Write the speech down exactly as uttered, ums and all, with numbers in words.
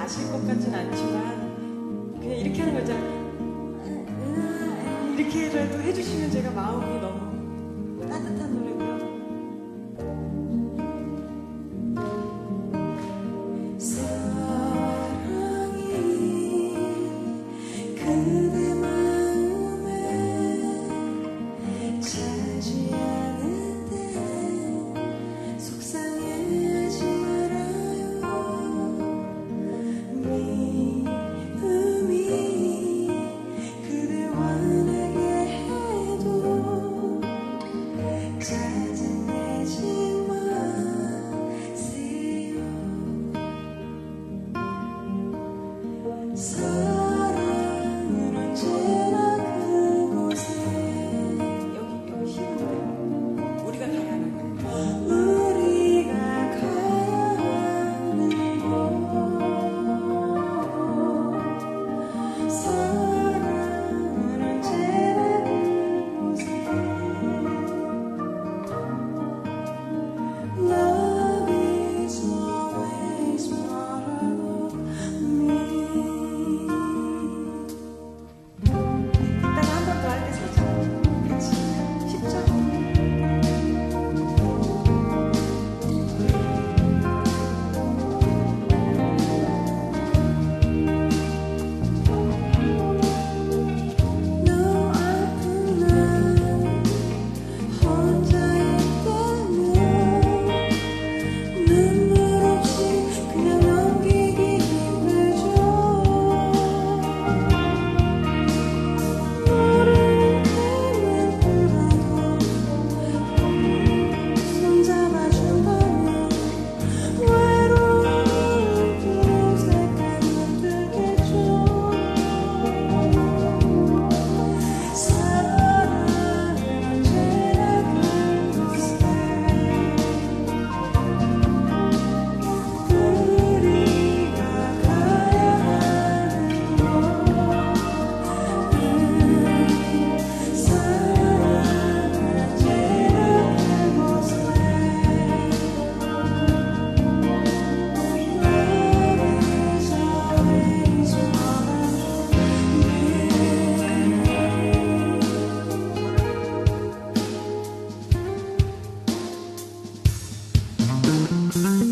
아실 것 같진 않지만 그냥 이렇게 하는 거 있잖아요. 이렇게라도 해주시면 제가 마음이 너무 따뜻한 노래고요. 사랑이 그대 마음에 차지 않은데 속상해하지 말아요. 미움이 그대 화나게 해도 짜증내지 마세요. 사랑은 언제나 그곳에 여기 여기 쉬는 거예요. 우리가 가야 하는 거예요. 우리가 가야 하는 곳. 사랑은 언제나 그곳에. Love is always part of me. 이따가 한 번 더 할 때 살짝 같이 쉽죠? 너 아픈 날 혼자 있다면 눈물 없이 그냥 넘기기 힘들죠. 너를 때문이라도 손잡아준다면 외로운 그곳에까지 들겠죠. 사랑은 언제나 그곳에. 우리가 가야 하는 곳. 사랑은 언제나 그곳에. Love is always one of me.